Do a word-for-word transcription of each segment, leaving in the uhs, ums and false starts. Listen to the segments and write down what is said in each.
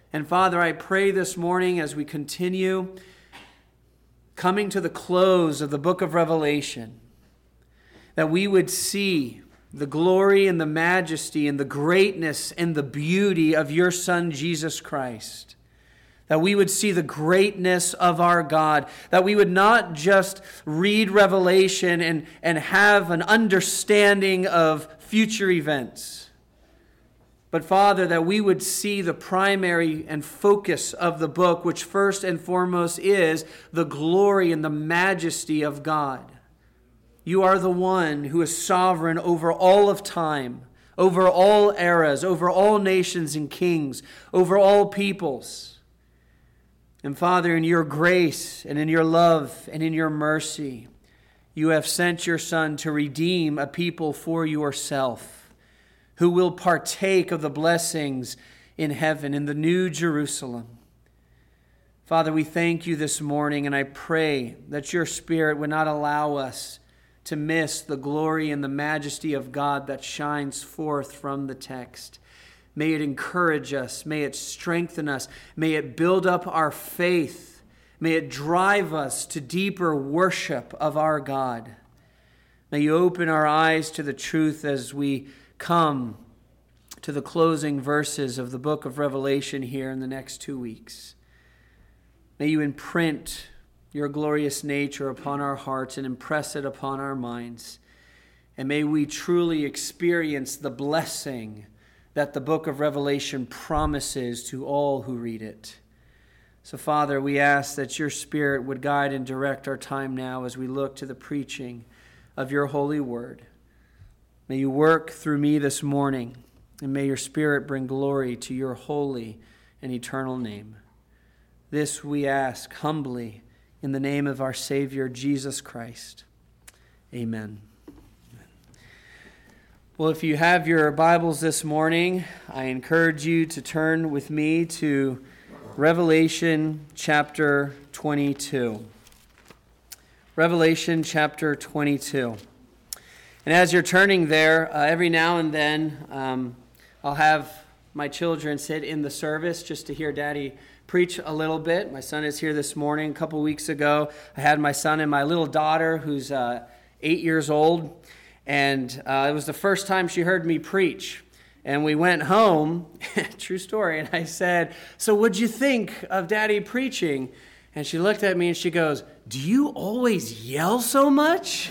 And Father, I pray this morning as we continue coming to the close of the book of Revelation, that we would see the glory and the majesty and the greatness and the beauty of your Son, Jesus Christ. That we would see the greatness of our God. That we would not just read Revelation and, and have an understanding of future events. But Father, that we would see the primary and focus of the book, which first and foremost is the glory and the majesty of God. You are the one who is sovereign over all of time, over all eras, over all nations and kings, over all peoples. And Father, in your grace and in your love and in your mercy, you have sent your Son to redeem a people for yourself, who will partake of the blessings in heaven, in the new Jerusalem. Father, we thank you this morning, and I pray that your Spirit would not allow us to miss the glory and the majesty of God that shines forth from the text. May it encourage us. May it strengthen us. May it build up our faith. May it drive us to deeper worship of our God. May you open our eyes to the truth as we come to the closing verses of the book of Revelation here in the next two weeks. May you imprint your glorious nature upon our hearts and impress it upon our minds. And may we truly experience the blessing that the book of Revelation promises to all who read it. So, Father, we ask that your Spirit would guide and direct our time now as we look to the preaching of your holy word. May you work through me this morning, and may your Spirit bring glory to your holy and eternal name. This we ask humbly in the name of our Savior, Jesus Christ. Amen. Well, if you have your Bibles this morning, I encourage you to turn with me to Revelation chapter twenty-two. Revelation chapter twenty-two. And as you're turning there, uh, every now and then um, I'll have my children sit in the service just to hear Daddy preach a little bit. My son is here this morning. A couple weeks ago, I had my son and my little daughter, who's uh, eight years old, and uh, it was the first time she heard me preach. And we went home, true story, and I said, "So what'd you think of Daddy preaching?" And she looked at me and she goes, "Do you always yell so much?"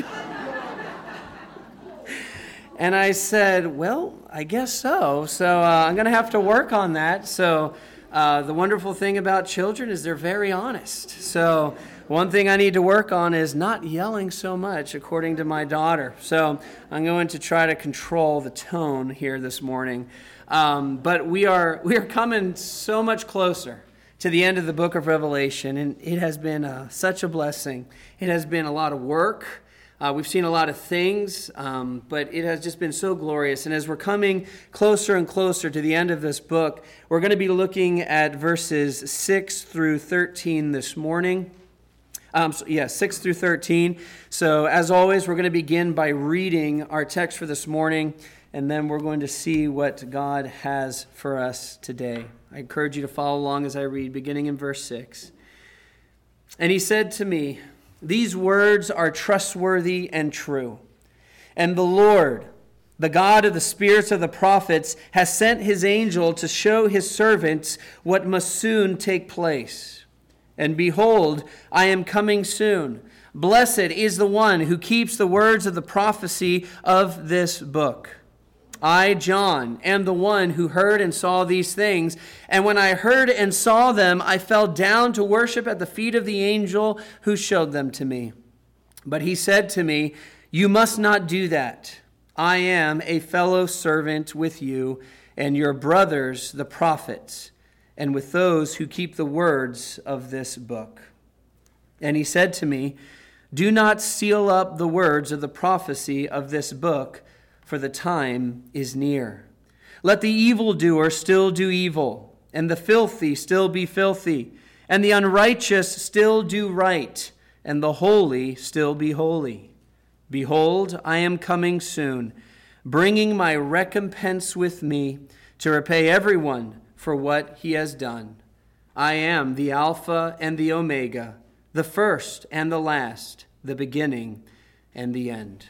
And I said, "Well, I guess so. So uh, I'm going to have to work on that." So uh, the wonderful thing about children is they're very honest. So one thing I need to work on is not yelling so much, according to my daughter. So I'm going to try to control the tone here this morning. Um, but we are we are coming so much closer to the end of the book of Revelation, and it has been uh, such a blessing. It has been a lot of work. Uh, we've seen a lot of things, um, but it has just been so glorious. And as we're coming closer and closer to the end of this book, we're going to be looking at verses six through thirteen this morning. Um, so, yeah, six through thirteen. So as always, we're going to begin by reading our text for this morning, and then we're going to see what God has for us today. I encourage you to follow along as I read, beginning in verse six. And he said to me, "These words are trustworthy and true. And the Lord, the God of the spirits of the prophets, has sent his angel to show his servants what must soon take place. And behold, I am coming soon. Blessed is the one who keeps the words of the prophecy of this book. I, John, am the one who heard and saw these things. And when I heard and saw them, I fell down to worship at the feet of the angel who showed them to me. But he said to me, 'You must not do that. I am a fellow servant with you and your brothers, the prophets, and with those who keep the words of this book.' And he said to me, 'Do not seal up the words of the prophecy of this book, for the time is near. Let the evildoer still do evil, and the filthy still be filthy, and the unrighteous still do right, and the holy still be holy. Behold, I am coming soon, bringing my recompense with me to repay everyone for what he has done. I am the Alpha and the Omega, the first and the last, the beginning and the end.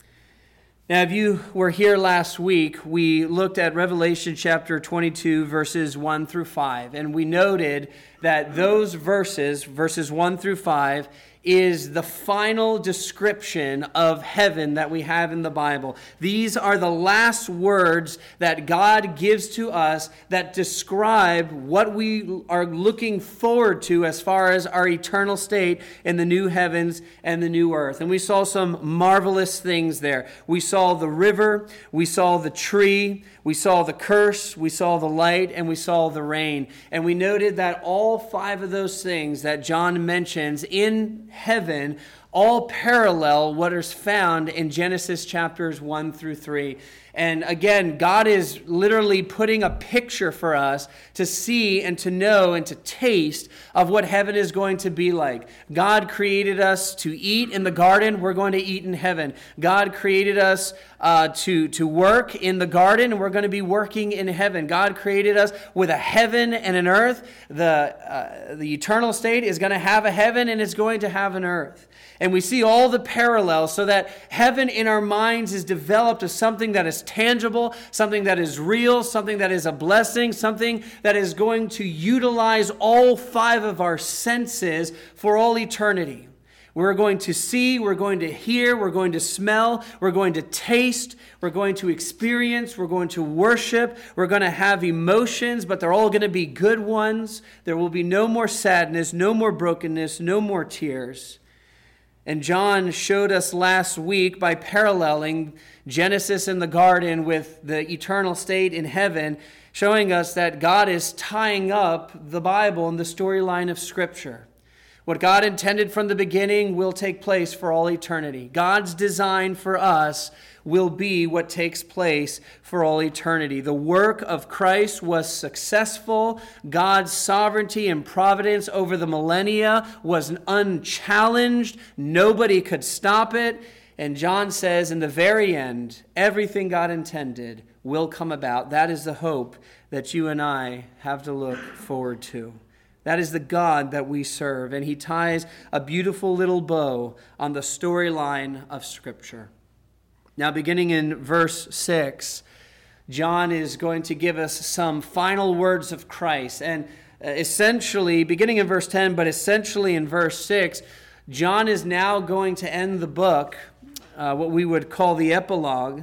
Now, if you were here last week, we looked at Revelation chapter twenty-two, verses one through five, and we noted that those verses, verses one through five, is the final description of heaven that we have in the Bible. These are the last words that God gives to us that describe what we are looking forward to as far as our eternal state in the new heavens and the new earth. And we saw some marvelous things there. We saw the river, we saw the tree, we saw the curse, we saw the light, and we saw the rain. And we noted that all five of those things that John mentions in heaven all parallel what is found in Genesis chapters one through three. And again, God is literally putting a picture for us to see and to know and to taste of what heaven is going to be like. God created us to eat in the garden. We're going to eat in heaven. God created us uh, to, to work in the garden, and we're going to be working in heaven. God created us with a heaven and an earth. The, uh, the eternal state is going to have a heaven, and it's going to have an earth. And we see all the parallels so that heaven in our minds is developed as something that is tangible, something that is real, something that is a blessing, something that is going to utilize all five of our senses for all eternity. We're going to see, we're going to hear, we're going to smell, we're going to taste, we're going to experience, we're going to worship, we're going to have emotions, but they're all going to be good ones. There will be no more sadness, no more brokenness, no more tears. And John showed us last week by paralleling Genesis in the garden with the eternal state in heaven, showing us that God is tying up the Bible and the storyline of Scripture. What God intended from the beginning will take place for all eternity. God's design for us will be what takes place for all eternity. The work of Christ was successful. God's sovereignty and providence over the millennia was unchallenged. Nobody could stop it. And John says in the very end, everything God intended will come about. That is the hope that you and I have to look forward to. That is the God that we serve. And he ties a beautiful little bow on the storyline of Scripture. Now, beginning in verse six, John is going to give us some final words of Christ. And essentially, beginning in verse ten, but essentially in verse six, John is now going to end the book, uh, what we would call the epilogue,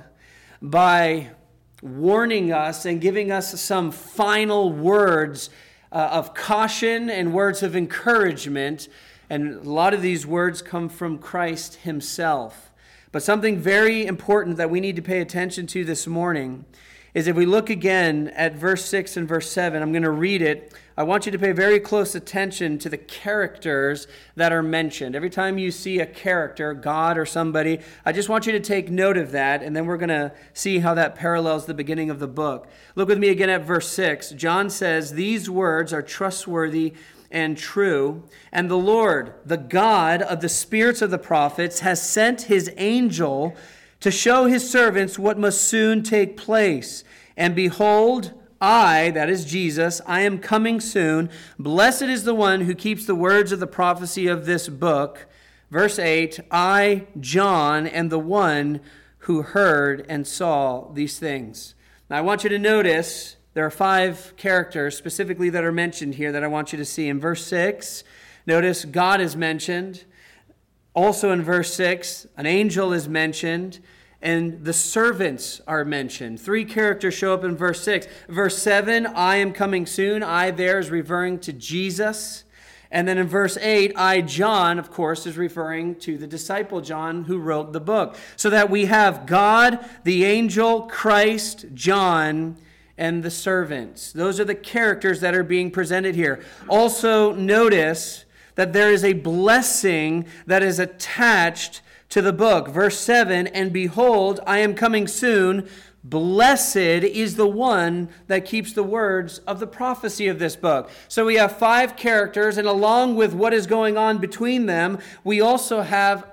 by warning us and giving us some final words uh, of caution and words of encouragement. And a lot of these words come from Christ himself. But something very important that we need to pay attention to this morning is if we look again at verse six and verse seven, I'm going to read it. I want you to pay very close attention to the characters that are mentioned. Every time you see a character, God or somebody, I just want you to take note of that, and then we're going to see how that parallels the beginning of the book. Look with me again at verse six. John says, "These words are trustworthy and true, and the Lord, the God of the spirits of the prophets, has sent his angel to show his servants what must soon take place. And behold, I, that is Jesus, I am coming soon. Blessed is the one who keeps the words of the prophecy of this book." Verse eight, "I, John, am the one who heard and saw these things." Now I want you to notice there are five characters specifically that are mentioned here that I want you to see. In verse six, notice God is mentioned. Also in verse six, an angel is mentioned, and the servants are mentioned. Three characters show up in verse six. Verse seven, "I am coming soon." I there is referring to Jesus. And then in verse eight, I, John, of course, is referring to the disciple John who wrote the book. So that we have God, the angel, Christ, John, and the servants. Those are the characters that are being presented here. Also notice that there is a blessing that is attached to the book. Verse seven, "And behold, I am coming soon. Blessed is the one that keeps the words of the prophecy of this book." So we have five characters, and along with what is going on between them, we also have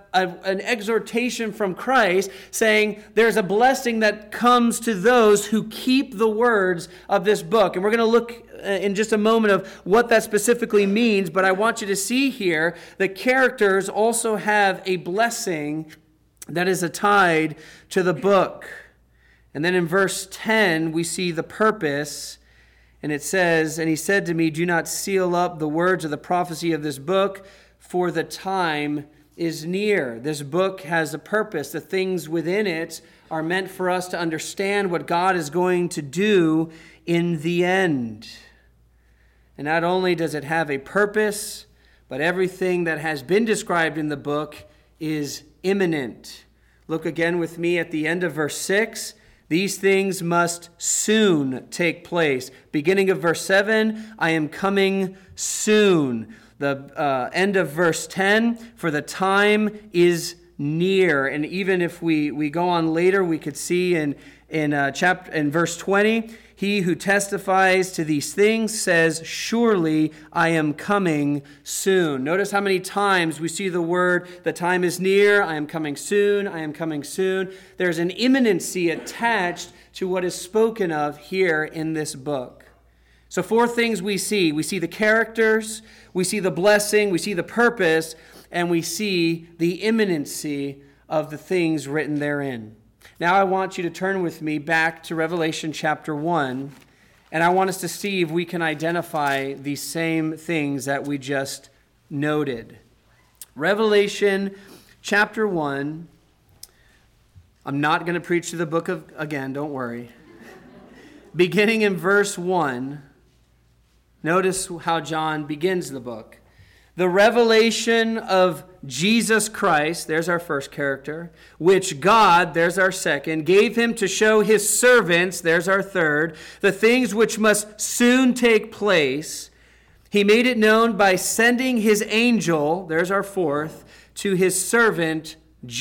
a, an exhortation from Christ saying there's a blessing that comes to those who keep the words of this book. And we're going to look in just a moment of what that specifically means, but I want you to see here that characters also have a blessing that is tied to the book. And then in verse ten, we see the purpose. And it says, "And he said to me, do not seal up the words of the prophecy of this book, for the time is near." This book has a purpose. The things within it are meant for us to understand what God is going to do in the end. And not only does it have a purpose, but everything that has been described in the book is imminent. Look again with me at the end of verse six. These things must soon take place. Beginning of verse seven, I am coming soon. The uh, end of verse ten, for the time is near. And even if we, we go on later, we could see in, in, uh, chapter, in verse twenty, he who testifies to these things says, surely I am coming soon. Notice how many times we see the word, the time is near, I am coming soon, I am coming soon. There's an imminency attached to what is spoken of here in this book. So four things we see. We see the characters, we see the blessing, we see the purpose, and we see the imminency of the things written therein. Now I want you to turn with me back to Revelation chapter one, and I want us to see if we can identify these same things that we just noted. Revelation chapter one. I'm not going to preach to the book of, again, don't worry. Beginning in verse one, notice how John begins the book. The revelation of Jesus Christ, there's our first character, which God, there's our second, gave him to show his servants, there's our third, the things which must soon take place. He made it known by sending his angel, there's our fourth, to his servant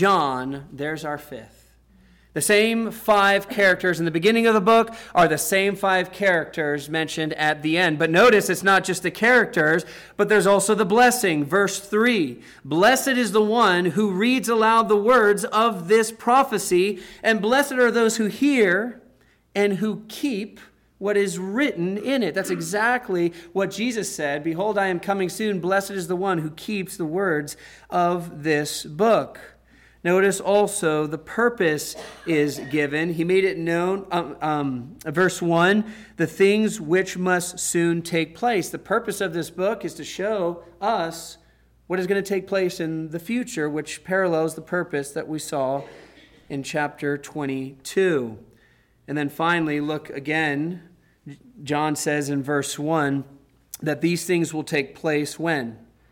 John, there's our fifth. The same five characters in the beginning of the book are the same five characters mentioned at the end. But notice it's not just the characters, but there's also the blessing. Verse three, blessed is the one who reads aloud the words of this prophecy, and blessed are those who hear and who keep what is written in it. That's exactly what Jesus said. Behold, I am coming soon. Blessed is the one who keeps the words of this book. Notice also the purpose is given. He made it known, um, um, verse one, the things which must soon take place. The purpose of this book is to show us what is going to take place in the future, which parallels the purpose that we saw in chapter twenty-two. And then finally, look again, John says in verse one that these things will take place when?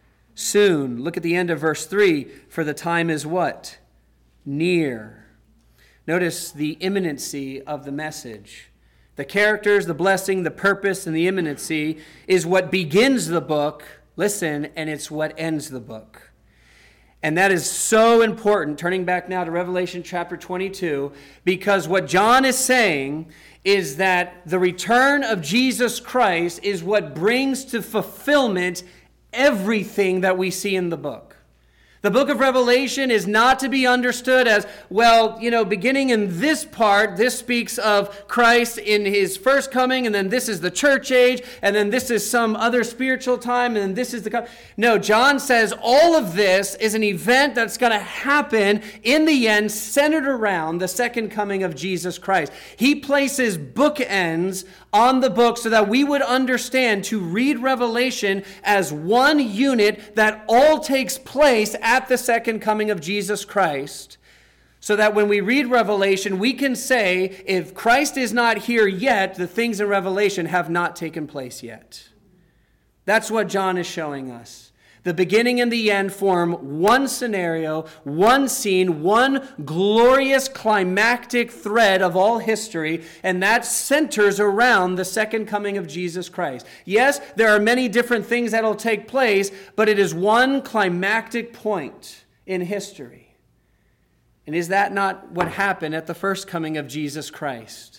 Soon. Look at the end of verse three. For the time is what? Near. Notice the imminency of the message. The characters, the blessing, the purpose, and the imminency is what begins the book. Listen, and it's what ends the book. And that is so important, turning back now to Revelation chapter twenty-two, because what John is saying is that the return of Jesus Christ is what brings to fulfillment everything that we see in the book. The book of Revelation is not to be understood as, well, you know, beginning in this part, this speaks of Christ in his first coming, and then this is the church age, and then this is some other spiritual time, and then this is the... No, John says all of this is an event that's going to happen in the end, centered around the second coming of Jesus Christ. He places bookends on the book so that we would understand to read Revelation as one unit that all takes place at the second coming of Jesus Christ, so that when we read Revelation, we can say, if Christ is not here yet, the things in Revelation have not taken place yet. That's what John is showing us. The beginning and the end form one scenario, one scene, one glorious climactic thread of all history, and that centers around the second coming of Jesus Christ. Yes, there are many different things that will take place, but it is one climactic point in history. And is that not what happened at the first coming of Jesus Christ?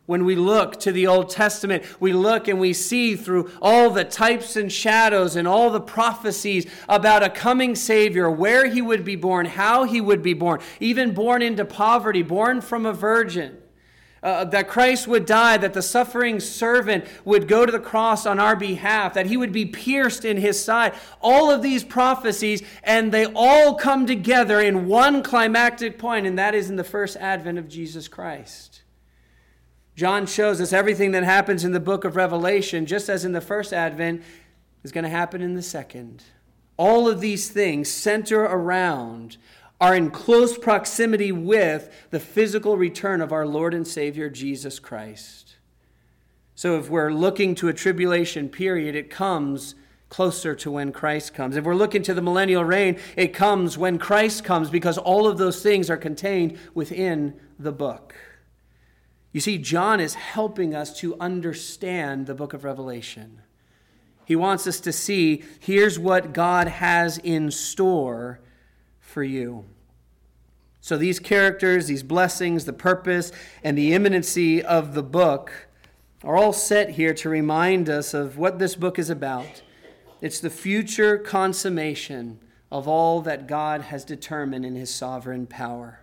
When we look to the Old Testament, we look and we see through all the types and shadows and all the prophecies about a coming Savior, where he would be born, how he would be born, even born into poverty, born from a virgin, uh, that Christ would die, that the suffering servant would go to the cross on our behalf, that he would be pierced in his side. All of these prophecies, and they all come together in one climactic point, and that is in the first advent of Jesus Christ. John shows us everything that happens in the book of Revelation, just as in the first advent, is going to happen in the second. All of these things center around, are in close proximity with the physical return of our Lord and Savior, Jesus Christ. So if we're looking to a tribulation period, it comes closer to when Christ comes. If we're looking to the millennial reign, it comes when Christ comes, because all of those things are contained within the book. You see, John is helping us to understand the book of Revelation. He wants us to see, here's what God has in store for you. So these characters, these blessings, the purpose, and the imminency of the book are all set here to remind us of what this book is about. It's the future consummation of all that God has determined in his sovereign power.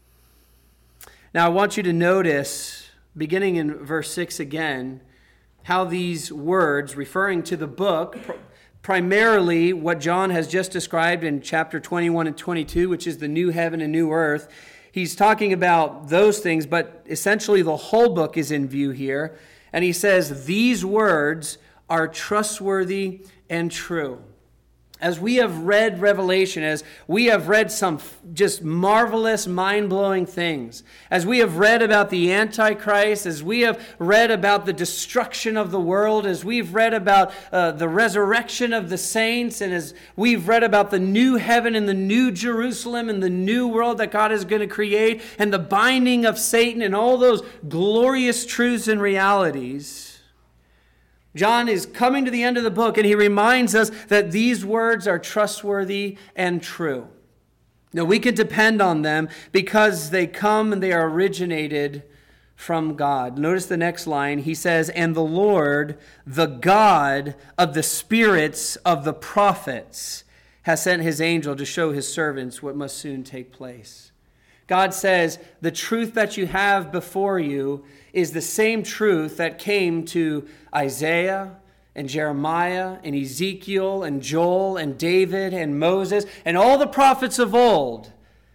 Now, I want you to notice, beginning in verse six again, how these words referring to the book, pr- primarily what John has just described in chapter twenty-one and twenty-two, which is the new heaven and new earth, he's talking about those things, but essentially the whole book is in view here. And he says, these words are trustworthy and true. As we have read Revelation, as we have read some just marvelous, mind-blowing things, as we have read about the Antichrist, as we have read about the destruction of the world, as we've read about uh, the resurrection of the saints, and as we've read about the new heaven and the new Jerusalem and the new world that God is going to create, and the binding of Satan and all those glorious truths and realities, John is coming to the end of the book, and he reminds us that these words are trustworthy and true. Now, we can depend on them because they come and they are originated from God. Notice the next line. He says, and the Lord, the God of the spirits of the prophets, has sent his angel to show his servants what must soon take place. God says, the truth that you have before you is the same truth that came to Isaiah and Jeremiah and Ezekiel and Joel and David and Moses and all the prophets of old.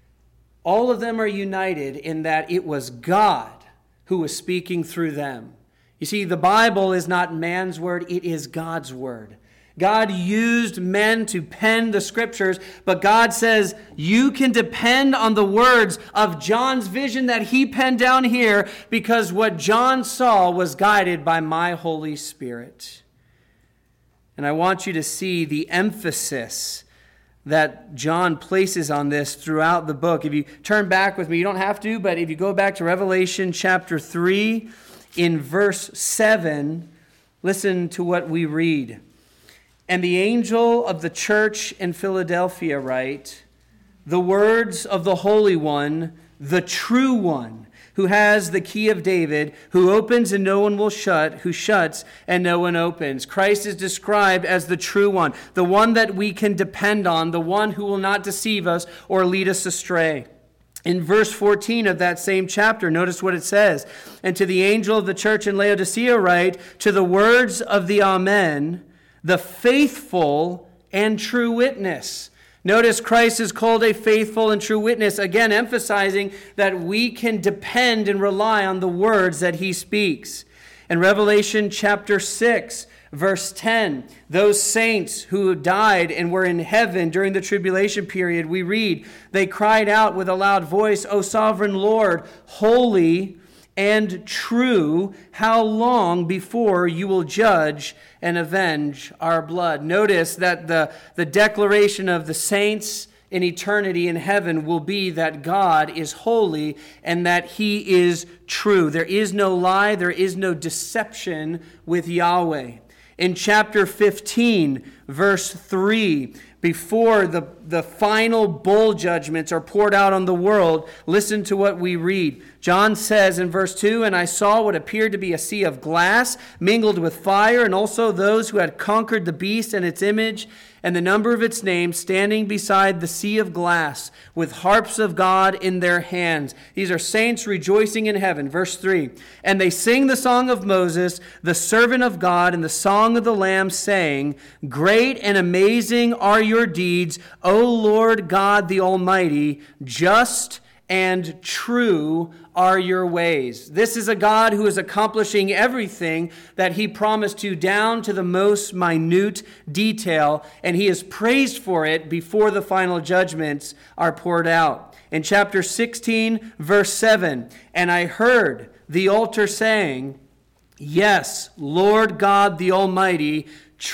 All of them are united in that it was God who was speaking through them. You see, the Bible is not man's word, it is God's word. God used men to pen the scriptures, but God says you can depend on the words of John's vision that he penned down here, because what John saw was guided by my Holy Spirit. And I want you to see the emphasis that John places on this throughout the book. If you turn back with me, you don't have to, but if you go back to Revelation chapter three, in verse seven, listen to what we read. And the angel of the church in Philadelphia write, the words of the Holy One, the true one, who has the key of David, who opens and no one will shut, who shuts and no one opens. Christ is described as the true one, the one that we can depend on, the one who will not deceive us or lead us astray. In verse fourteen of that same chapter, notice what it says. And to the angel of the church in Laodicea write, to the words of the Amen, the faithful and true witness. Notice Christ is called a faithful and true witness, again emphasizing that we can depend and rely on the words that he speaks. In Revelation chapter six, verse ten, those saints who died and were in heaven during the tribulation period, we read, they cried out with a loud voice, O sovereign Lord, holy and true, how long before you will judge and avenge our blood? Notice that the, the declaration of the saints in eternity in heaven will be that God is holy and that he is true. There is no lie, there is no deception with Yahweh. In chapter fifteen, verse three, before the, the final bowl judgments are poured out on the world, listen to what we read. John says in verse two, "And I saw what appeared to be a sea of glass mingled with fire, and also those who had conquered the beast and its image, and the number of its name, standing beside the sea of glass, with harps of God in their hands." These are saints rejoicing in heaven. Verse three, "And they sing the song of Moses, the servant of God, and the song of the Lamb, saying, Great and amazing are your deeds, O Lord God the Almighty, just and true are your ways." This is a God who is accomplishing everything that he promised to, down to the most minute detail, and he is praised for it before the final judgments are poured out. In chapter sixteen, verse seven, "And I heard the altar saying, Yes, Lord God the Almighty,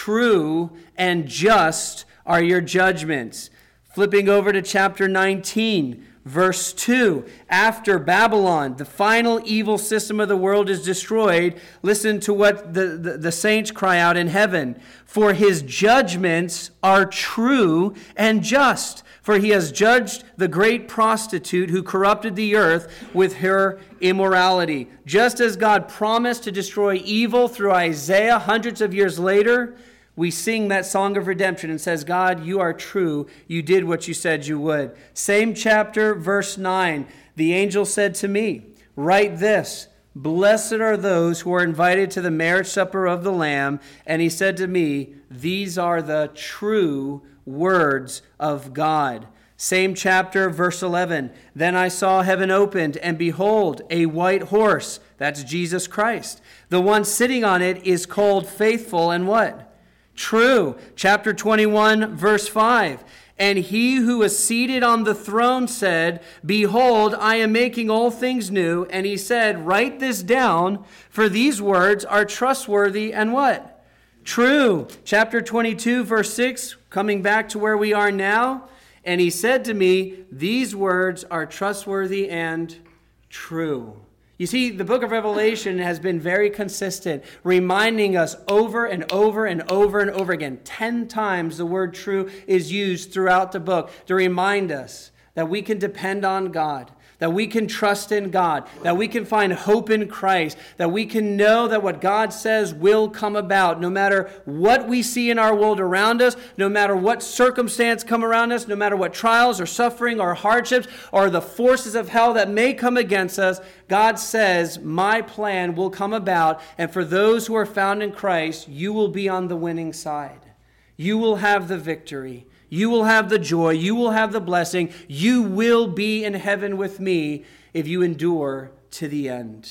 true and just are your judgments." Flipping over to chapter nineteen, verse two, after Babylon, the final evil system of the world, is destroyed, listen to what the, the, the saints cry out in heaven. "For his judgments are true and just, for he has judged the great prostitute who corrupted the earth with her immorality." Just as God promised to destroy evil through Isaiah hundreds of years later, we sing that song of redemption and says, "God, you are true. You did what you said you would." Same chapter, verse nine. "The angel said to me, Write this, Blessed are those who are invited to the marriage supper of the Lamb. And he said to me, These are the true words of God." Same chapter, verse eleven. "Then I saw heaven opened, and behold, a white horse." That's Jesus Christ. "The one sitting on it is called Faithful and" what? "True." Chapter twenty-one, verse five. "And he who was seated on the throne said, Behold, I am making all things new. And he said, Write this down, for these words are trustworthy and" what? "True." Chapter twenty-two, verse six, coming back to where we are now. "And he said to me, These words are trustworthy and true." You see, the book of Revelation has been very consistent, reminding us over and over and over and over again. Ten times the word "true" is used throughout the book to remind us that we can depend on God, that we can trust in God, that we can find hope in Christ, that we can know that what God says will come about, no matter what we see in our world around us, no matter what circumstance come around us, no matter what trials or suffering or hardships or the forces of hell that may come against us. God says, my plan will come about, and for those who are found in Christ, you will be on the winning side. You will have the victory. You will have the joy. You will have the blessing. You will be in heaven with me if you endure to the end.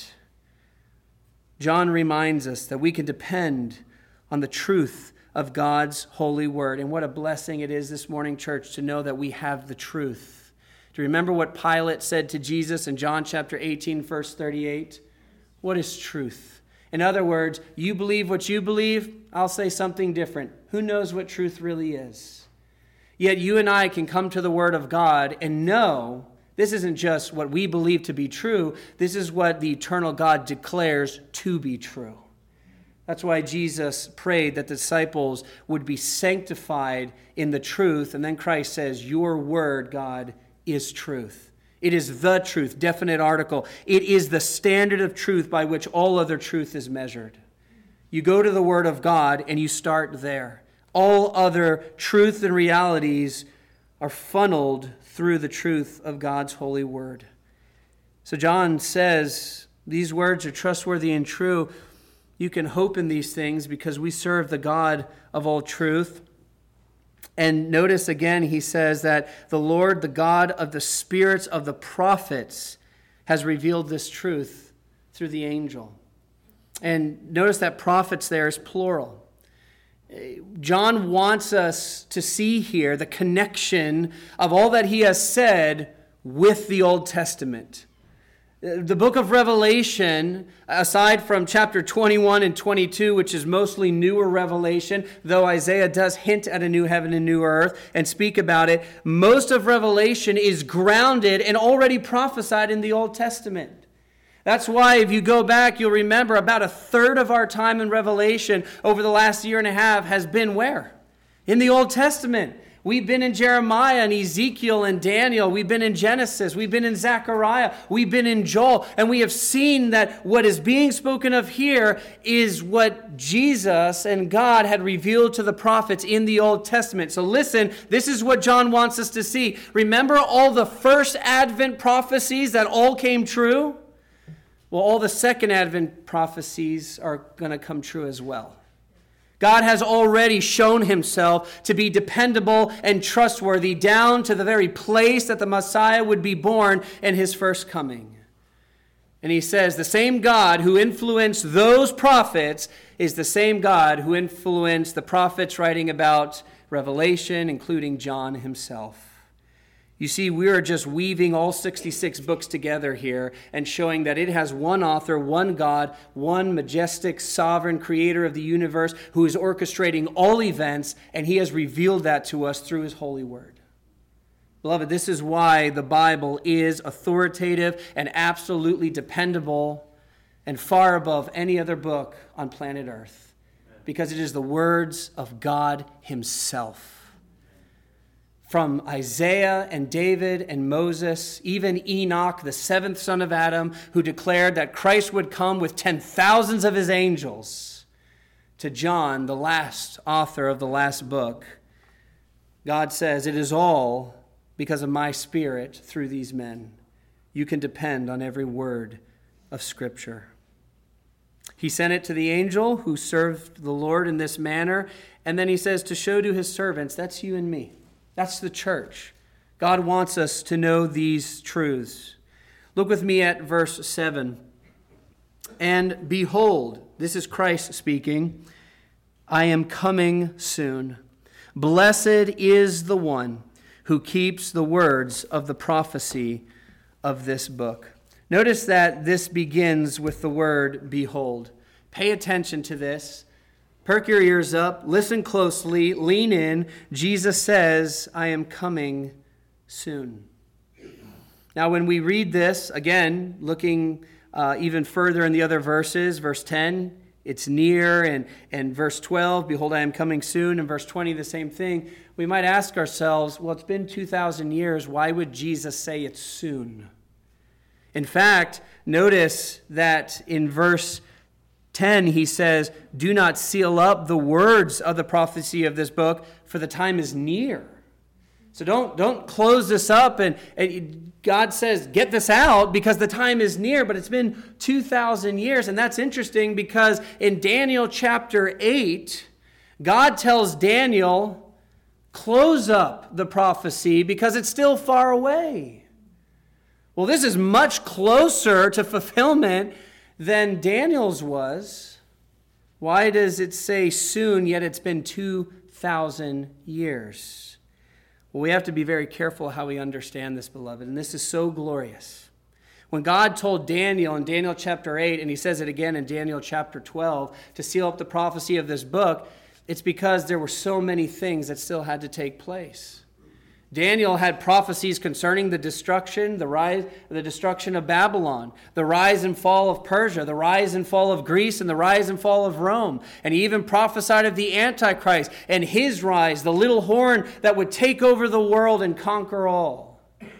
John reminds us that we can depend on the truth of God's holy word. And what a blessing it is this morning, church, to know that we have the truth. Do you remember what Pilate said to Jesus in John chapter eighteen, verse thirty-eight? What is truth? In other words, you believe what you believe, I'll say something different. Who knows what truth really is? Yet you and I can come to the Word of God and know this isn't just what we believe to be true. This is what the eternal God declares to be true. That's why Jesus prayed that the disciples would be sanctified in the truth. And then Christ says, your word, God, is truth. It is the truth, definite article. It is the standard of truth by which all other truth is measured. You go to the Word of God and you start there. All other truth and realities are funneled through the truth of God's holy word. So John says, these words are trustworthy and true. You can hope in these things because we serve the God of all truth. And notice again, he says that the Lord, the God of the spirits of the prophets, has revealed this truth through the angel. And notice that prophets there is plural. John wants us to see here the connection of all that he has said with the Old Testament. The book of Revelation, aside from chapter twenty-one and twenty-two, which is mostly newer revelation, though Isaiah does hint at a new heaven and new earth and speak about it, most of Revelation is grounded and already prophesied in the Old Testament. That's why if you go back, you'll remember about a third of our time in Revelation over the last year and a half has been where? In the Old Testament. We've been in Jeremiah and Ezekiel and Daniel. We've been in Genesis. We've been in Zechariah. We've been in Joel. And we have seen that what is being spoken of here is what Jesus and God had revealed to the prophets in the Old Testament. So listen, this is what John wants us to see. Remember all the first Advent prophecies that all came true? Well, all the second Advent prophecies are going to come true as well. God has already shown himself to be dependable and trustworthy down to the very place that the Messiah would be born in his first coming. And he says the same God who influenced those prophets is the same God who influenced the prophets writing about Revelation, including John himself. You see, we are just weaving all sixty-six books together here and showing that it has one author, one God, one majestic, sovereign creator of the universe who is orchestrating all events, and he has revealed that to us through his holy word. Beloved, this is why the Bible is authoritative and absolutely dependable and far above any other book on planet Earth, because it is the words of God himself. From Isaiah and David and Moses, even Enoch, the seventh son of Adam, who declared that Christ would come with ten thousands of his angels, to John, the last author of the last book, God says, it is all because of my Spirit through these men. You can depend on every word of Scripture. He sent it to the angel who served the Lord in this manner, and then he says to show to his servants, that's you and me. That's the church. God wants us to know these truths. Look with me at verse seven. And behold, this is Christ speaking, I am coming soon. Blessed is the one who keeps the words of the prophecy of this book. Notice that this begins with the word behold. Pay attention to this. Perk your ears up, listen closely, lean in. Jesus says, I am coming soon. Now, when we read this, again, looking uh, even further in the other verses, verse ten, it's near, and, and verse twelve, behold, I am coming soon, and verse twenty, the same thing. We might ask ourselves, well, it's been two thousand years. Why would Jesus say it's soon? In fact, notice that in verse ten, he says, do not seal up the words of the prophecy of this book, for the time is near. So don't, don't close this up, and, and God says, get this out because the time is near, but it's been two thousand years. And that's interesting because in Daniel chapter eight, God tells Daniel, close up the prophecy because it's still far away. Well, this is much closer to fulfillment than Daniel's was. Why does it say soon, yet it's been two thousand years? Well, we have to be very careful how we understand this, beloved, and this is so glorious. When God told Daniel in Daniel chapter eight, and he says it again in Daniel chapter twelve, to seal up the prophecy of this book, it's because there were so many things that still had to take place. Daniel had prophecies concerning the destruction, the rise, the destruction of Babylon, the rise and fall of Persia, the rise and fall of Greece, and the rise and fall of Rome. And he even prophesied of the Antichrist and his rise, the little horn that would take over the world and conquer all.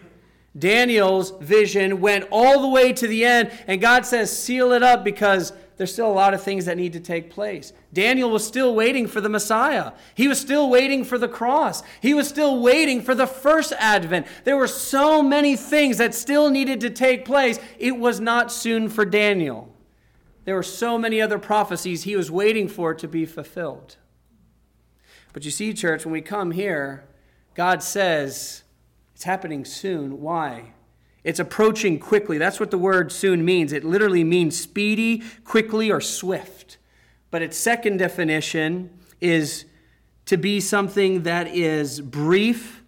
Daniel's vision went all the way to the end, and God says, seal it up because there's still a lot of things that need to take place. Daniel was still waiting for the Messiah. He was still waiting for the cross. He was still waiting for the first advent. There were so many things that still needed to take place. It was not soon for Daniel. There were so many other prophecies he was waiting for to be fulfilled. But you see, church, when we come here, God says it's happening soon. Why? It's approaching quickly. That's what the word soon means. It literally means speedy, quickly, or swift. But its second definition is to be something that is brief,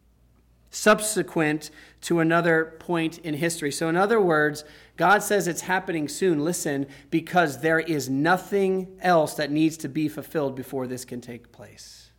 subsequent to another point in history. So in other words, God says it's happening soon, listen, because there is nothing else that needs to be fulfilled before this can take place.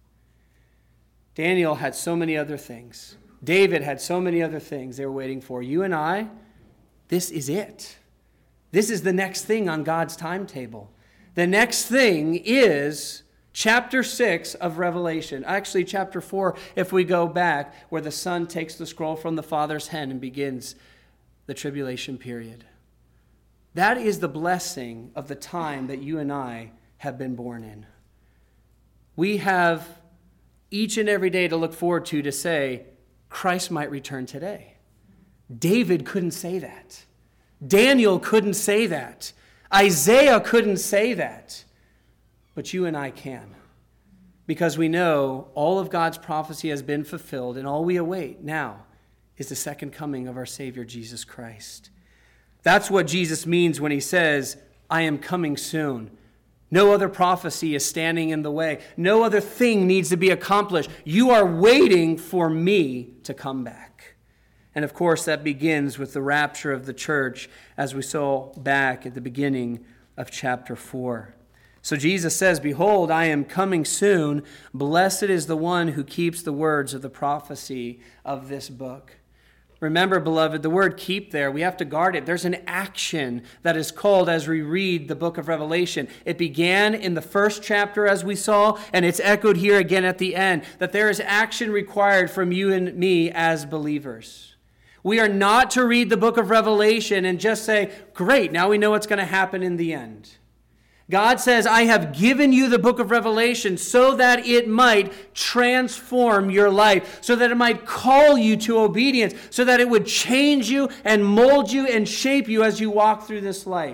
Daniel had so many other things. David had so many other things they were waiting for. You and I, this is it. This is the next thing on God's timetable. The next thing is Chapter six of Revelation, actually chapter four, if we go back, where the Son takes the scroll from the Father's hand and begins the tribulation period. That is the blessing of the time that you and I have been born in. We have each and every day to look forward to to say, Christ might return today. David couldn't say that. Daniel couldn't say that. Isaiah couldn't say that. But you and I can. Because we know all of God's prophecy has been fulfilled, and all we await now is the second coming of our Savior, Jesus Christ. That's what Jesus means when he says, I am coming soon. No other prophecy is standing in the way. No other thing needs to be accomplished. You are waiting for me to come back. And of course, that begins with the rapture of the church, as we saw back at the beginning of chapter four. So Jesus says, behold, I am coming soon. Blessed is the one who keeps the words of the prophecy of this book. Remember, beloved, the word keep there, we have to guard it. There's an action that is called as we read the book of Revelation. It began in the first chapter, as we saw, and it's echoed here again at the end, that there is action required from you and me as believers. We are not to read the book of Revelation and just say, great, now we know what's going to happen in the end. God says, I have given you the book of Revelation so that it might transform your life, so that it might call you to obedience, so that it would change you and mold you and shape you as you walk through this life.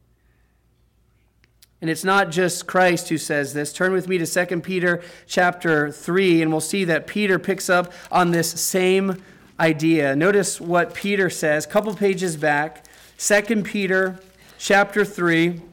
And it's not just Christ who says this. Turn with me to Second Peter chapter three, and we'll see that Peter picks up on this same idea. Notice what Peter says, a couple pages back, Second Peter chapter three.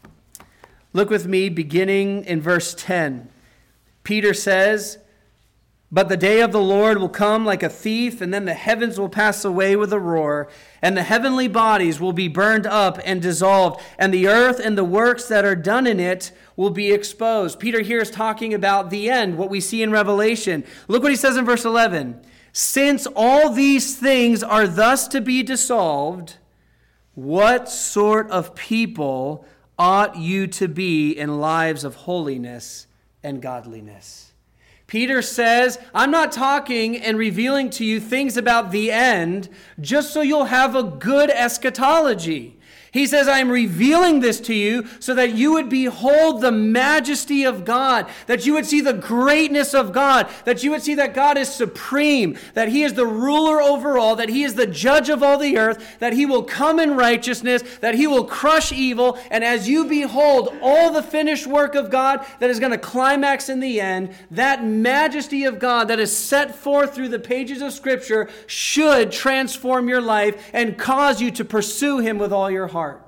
Look with me, beginning in verse ten. Peter says, but the day of the Lord will come like a thief, and then the heavens will pass away with a roar, and the heavenly bodies will be burned up and dissolved, and the earth and the works that are done in it will be exposed. Peter here is talking about the end, what we see in Revelation. Look what he says in verse eleven. Since all these things are thus to be dissolved, what sort of people ought you to be in lives of holiness and godliness? Peter says, I'm not talking and revealing to you things about the end just so you'll have a good eschatology. He says, I am revealing this to you so that you would behold the majesty of God, that you would see the greatness of God, that you would see that God is supreme, that he is the ruler over all, that he is the judge of all the earth, that he will come in righteousness, that he will crush evil. And as you behold all the finished work of God that is going to climax in the end, that majesty of God that is set forth through the pages of Scripture should transform your life and cause you to pursue him with all your heart.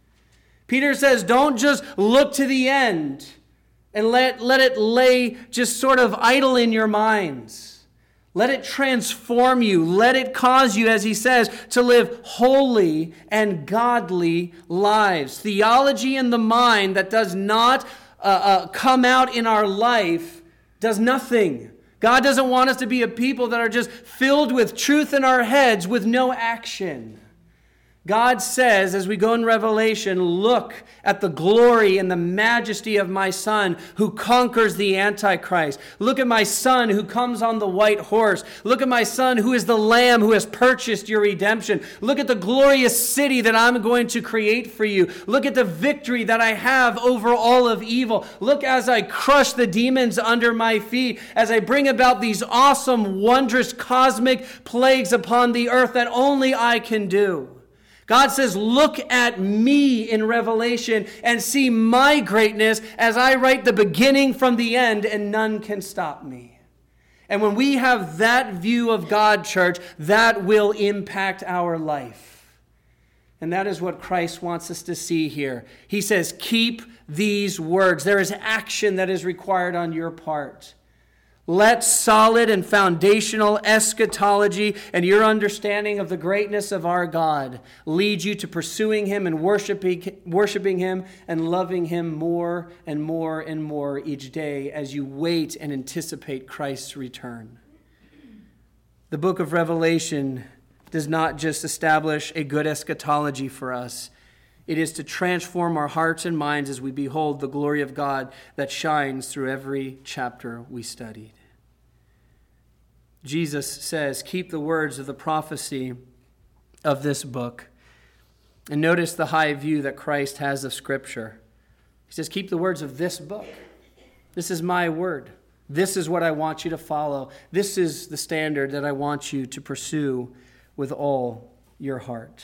Peter says, don't just look to the end and let, let it lay just sort of idle in your minds. Let it transform you. Let it cause you, as he says, to live holy and godly lives. Theology in the mind that does not uh, uh, come out in our life does nothing. God doesn't want us to be a people that are just filled with truth in our heads with no action. God says, as we go in Revelation, look at the glory and the majesty of my Son who conquers the Antichrist. Look at my Son who comes on the white horse. Look at my Son who is the Lamb who has purchased your redemption. Look at the glorious city that I'm going to create for you. Look at the victory that I have over all of evil. Look as I crush the demons under my feet, as I bring about these awesome, wondrous, cosmic plagues upon the earth that only I can do. God says, look at me in Revelation and see my greatness as I write the beginning from the end, and none can stop me. And when we have that view of God, church, that will impact our life. And that is what Christ wants us to see here. He says, keep these words. There is action that is required on your part. Let solid and foundational eschatology and your understanding of the greatness of our God lead you to pursuing him and worshiping, worshiping him and loving him more and more and more each day as you wait and anticipate Christ's return. The book of Revelation does not just establish a good eschatology for us. It is to transform our hearts and minds as we behold the glory of God that shines through every chapter we studied. Jesus says, keep the words of the prophecy of this book. And notice the high view that Christ has of Scripture. He says, keep the words of this book. This is my word. This is what I want you to follow. This is the standard that I want you to pursue with all your heart.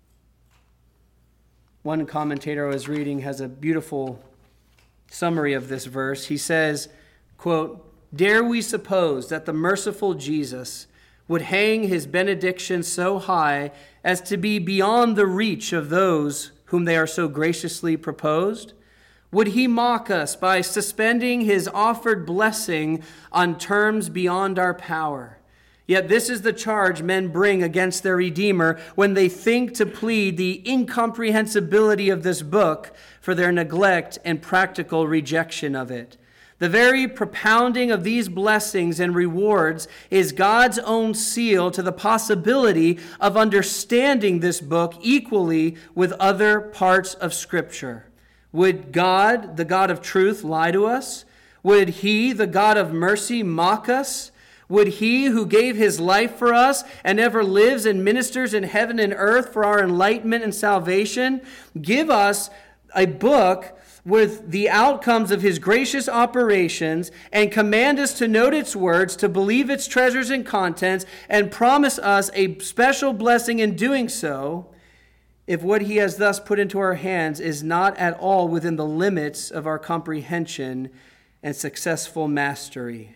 One commentator I was reading has a beautiful summary of this verse. He says, quote, dare we suppose that the merciful Jesus would hang his benediction so high as to be beyond the reach of those whom they are so graciously proposed? Would he mock us by suspending his offered blessing on terms beyond our power? Yet this is the charge men bring against their Redeemer when they think to plead the incomprehensibility of this book for their neglect and practical rejection of it. The very propounding of these blessings and rewards is God's own seal to the possibility of understanding this book equally with other parts of Scripture. Would God, the God of truth, lie to us? Would he, the God of mercy, mock us? Would he who gave his life for us and ever lives and ministers in heaven and earth for our enlightenment and salvation give us a book with the outcomes of his gracious operations and command us to note its words, to believe its treasures and contents, and promise us a special blessing in doing so, if what he has thus put into our hands is not at all within the limits of our comprehension and successful mastery?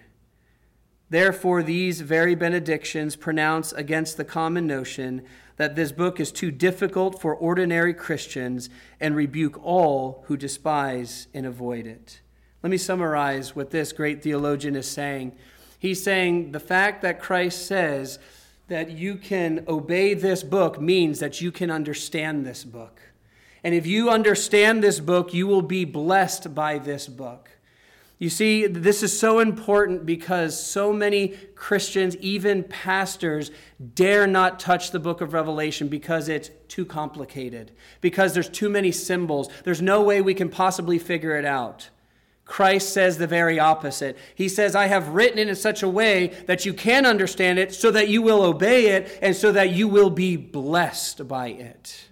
Therefore, these very benedictions pronounce against the common notion that this book is too difficult for ordinary Christians and rebuke all who despise and avoid it. Let me summarize what this great theologian is saying. He's saying the fact that Christ says that you can obey this book means that you can understand this book. And if you understand this book, you will be blessed by this book. You see, this is so important because so many Christians, even pastors, dare not touch the book of Revelation because it's too complicated, because there's too many symbols. There's no way we can possibly figure it out. Christ says the very opposite. He says, I have written it in such a way that you can understand it so that you will obey it and so that you will be blessed by it.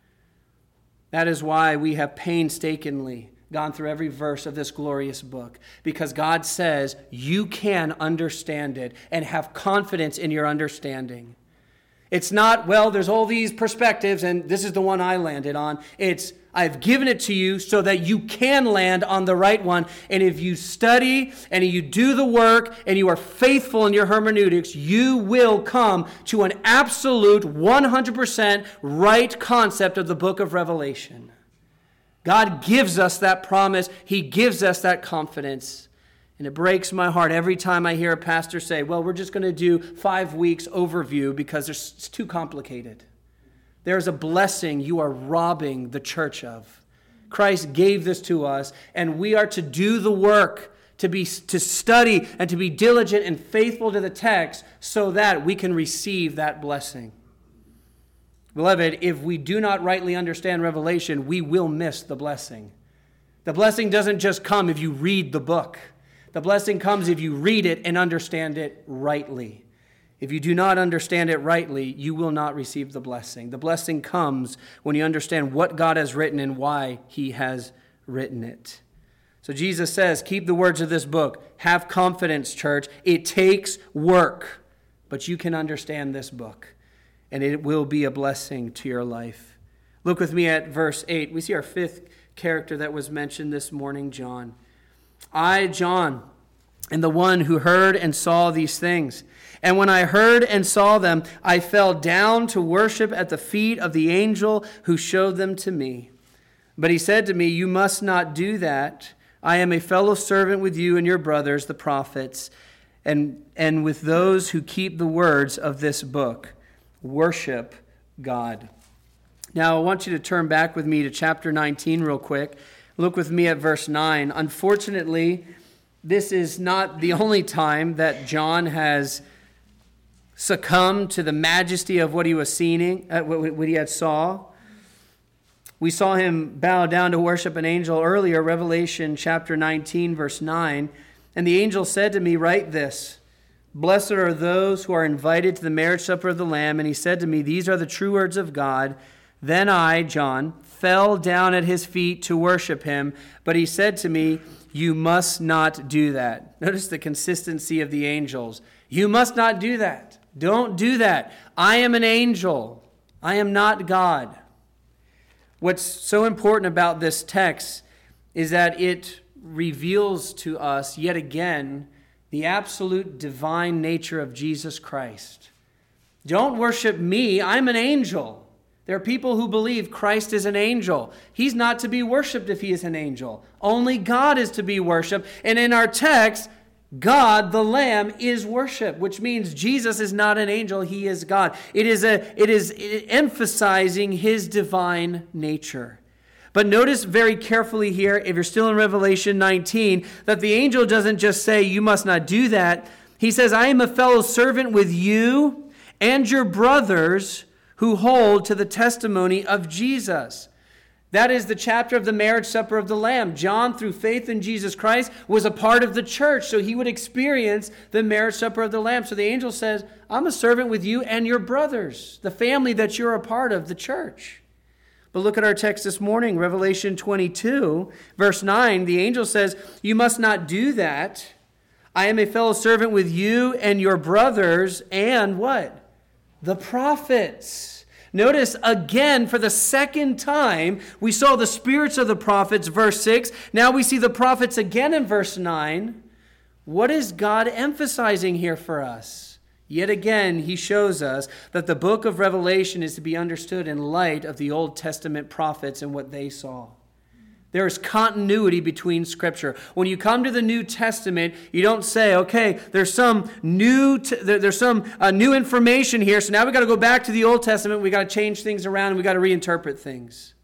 That is why we have painstakingly gone through every verse of this glorious book, because God says you can understand it and have confidence in your understanding. It's not, well, there's all these perspectives and this is the one I landed on. It's, I've given it to you so that you can land on the right one. And if you study and you do the work and you are faithful in your hermeneutics, you will come to an absolute one hundred percent right concept of the book of Revelation. God gives us that promise. He gives us that confidence. And it breaks my heart every time I hear a pastor say, well, we're just going to do five weeks overview because it's too complicated. There's a blessing you are robbing the church of. Christ gave this to us, and we are to do the work, to be to study and to be diligent and faithful to the text so that we can receive that blessing. Beloved, if we do not rightly understand Revelation, we will miss the blessing. The blessing doesn't just come if you read the book. The blessing comes if you read it and understand it rightly. If you do not understand it rightly, you will not receive the blessing. The blessing comes when you understand what God has written and why he has written it. So Jesus says, keep the words of this book. Have confidence, church. It takes work, but you can understand this book, and it will be a blessing to your life. Look with me at verse eight. We see our fifth character that was mentioned this morning, John. I, John, am the one who heard and saw these things. And when I heard and saw them, I fell down to worship at the feet of the angel who showed them to me. But he said to me, you must not do that. I am a fellow servant with you and your brothers, the prophets, and, and with those who keep the words of this book. Worship God. Now, I want you to turn back with me to chapter nineteen real quick. Look with me at verse nine. Unfortunately, this is not the only time that John has succumbed to the majesty of what he was seeing, uh, what he had saw. We saw him bow down to worship an angel earlier, Revelation chapter nineteen, verse nine. And the angel said to me, write this, blessed are those who are invited to the marriage supper of the Lamb. And he said to me, these are the true words of God. Then I, John, fell down at his feet to worship him. But he said to me, you must not do that. Notice the consistency of the angels. You must not do that. Don't do that. I am an angel. I am not God. What's so important about this text is that it reveals to us yet again the absolute divine nature of Jesus Christ. Don't worship me. I'm an angel. There are people who believe Christ is an angel. He's not to be worshiped if he is an angel. Only God is to be worshiped. And in our text, God, the Lamb, is worship, which means Jesus is not an angel, he is God. It is a, it is emphasizing his divine nature. But notice very carefully here, if you're still in Revelation nineteen, that the angel doesn't just say, you must not do that. He says, I am a fellow servant with you and your brothers who hold to the testimony of Jesus. That is the chapter of the marriage supper of the Lamb. John, through faith in Jesus Christ, was a part of the church, so he would experience the marriage supper of the Lamb. So the angel says, I'm a servant with you and your brothers, the family that you're a part of, the church. But look at our text this morning, Revelation twenty-two, verse nine. The angel says, you must not do that. I am a fellow servant with you and your brothers and what? The prophets. Notice again, for the second time, we saw the spirits of the prophets, verse six. Now we see the prophets again in verse nine. What is God emphasizing here for us? Yet again, he shows us that the book of Revelation is to be understood in light of the Old Testament prophets and what they saw. There is continuity between Scripture. When you come to the New Testament, you don't say, okay, there's some new t- there's some uh, new information here, so now we've got to go back to the Old Testament, we've got to change things around, and we've got to reinterpret things.